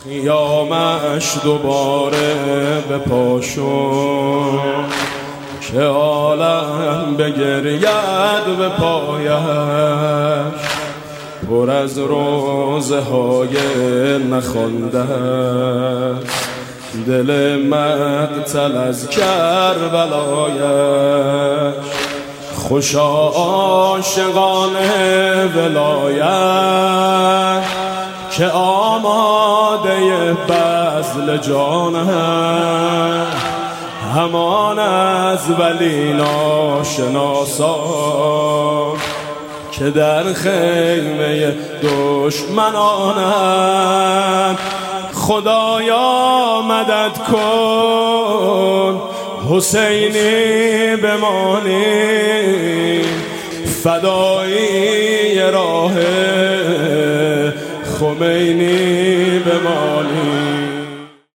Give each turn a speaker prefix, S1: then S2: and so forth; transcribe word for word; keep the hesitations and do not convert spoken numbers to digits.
S1: خیامش دوباره به پا شد که عالم بگرید به پایش، پر از روزه های نخوانده است دل مقتل از کربلایش. خوشا عاشقان ولایت که آماده بذل جانند، همان از ولی ناشناسان که در خیمه دشمنانند. خدایا مدد کن حسینی بمانی، فدایی راه خمینی بمانی.